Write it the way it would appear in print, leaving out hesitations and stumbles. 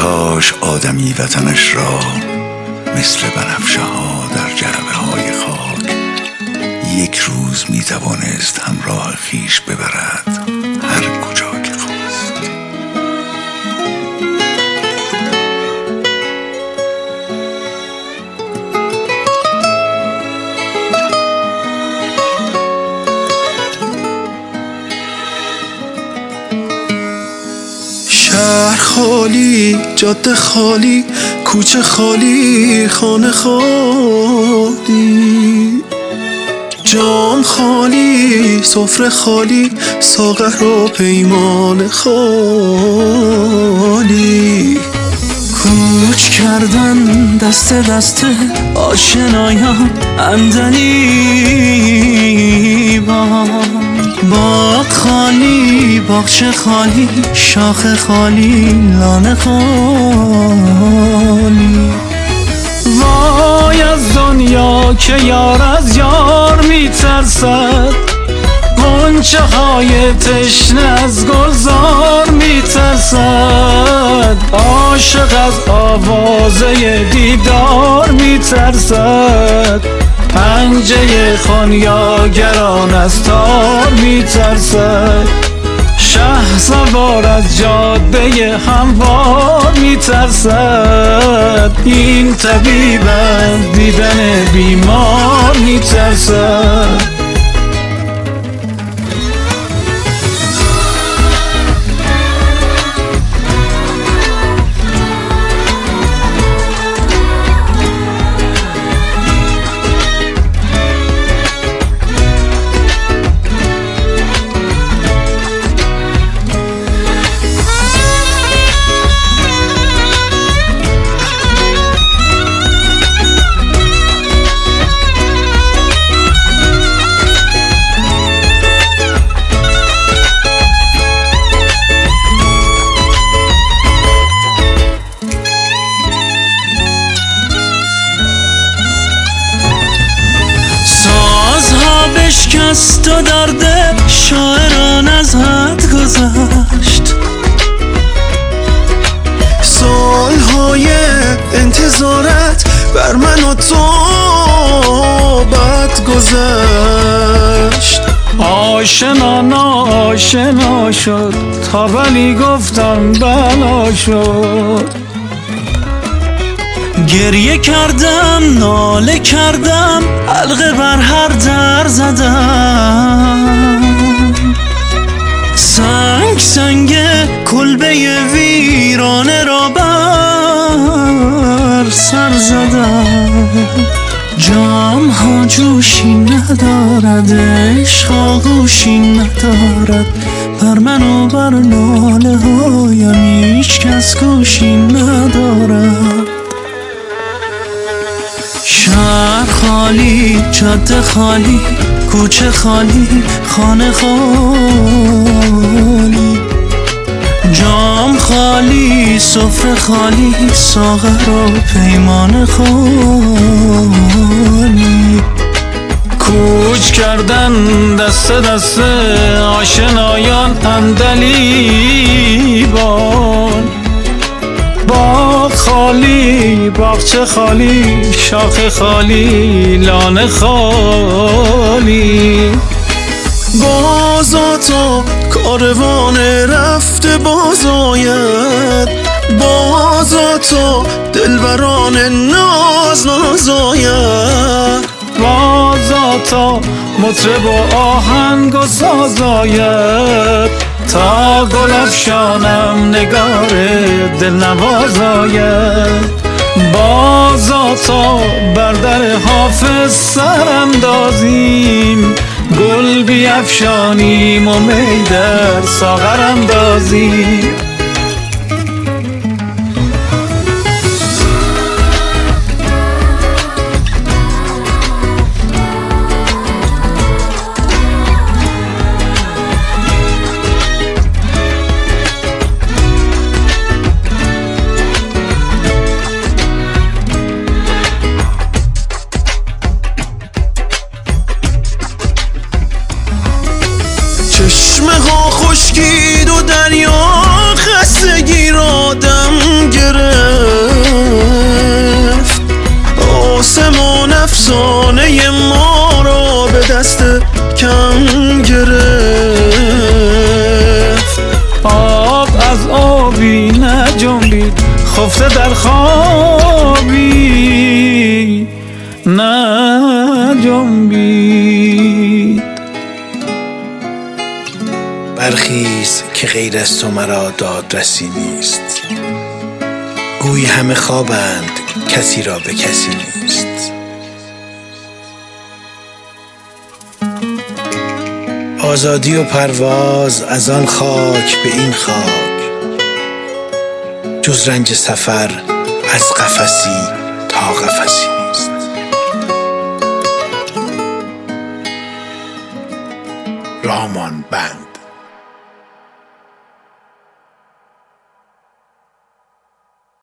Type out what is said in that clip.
کاش آدمی وطنش را مثل بنفشه ها در جعبه های خاک یک روز می توانست همراه خویش ببرد هر کجا که خواست. شهر خالی، جاده خالی، کوچه خالی، خانه خالی، جام خالی، سفره خالی، ساغر و پیمان خالی. کوچ کردن دست دست آشنایان عندلیبان. باغ خالی، باغچه خالی، شاخه خالی، لانه خالی. وای از دنیا که یار از یار میترسد، غنچه های تشنه از گلزار میترسد، عاشق از آوازه دیدار میترسد، پنجه خانیاگران از تار میترسد، شهسوار از جاده هموار میترسد، این طبیب از دیدن بیمار میترسد. شکست و درد شاعران از حد گذشت، سالهای انتظارت بر من و تو بد گذشت. آشنا ناآشنا شد تا ولی گفتم بلا شد. گریه کردم، ناله کردم، حلقه بر هر در زدم، سنگ سنگ کلبه ویرانه را بر سر زدم. جام ها جوشی ندارد، عشق آغوشی ندارد، بر من و بر ناله هایم هیچ کس گوشی ندارد. شهر خالی، جاده خالی، کوچه خالی، خانه خالی، جام خالی، سفره خالی، ساغر و پیمان خالی. کوچ کردن دست دست آشنایان عندلیبان. باغ خالی، باغچه خالی، شاخه خالی، لانه خالی. بازا تا کاروان رفته بازاید، بازا تا دلبران ناز نازاید، بازا تا مطرب و آهنگ و سازاید، تا گل افشانم نگار دلنواز آید، بازا تا بر در حافظ سر اندازیم، گل بیفشانیم و می در ساغر اندازیم. چشمه ها خشکید و دریا خستگی را دم گرفت. آسمان افسانه ما را به دست کم گرفت. آب از آبی نجنبید، خفته در خوابی نجنبید. برخیز که غیر از تو مرا دادرسی نیست. گویی همه خوابند، کسی را به کسی نیست. آزادی و پرواز از آن خاک به این خاک، جز رنج سفر از قفسی تا قفسی نیست. رامان بند.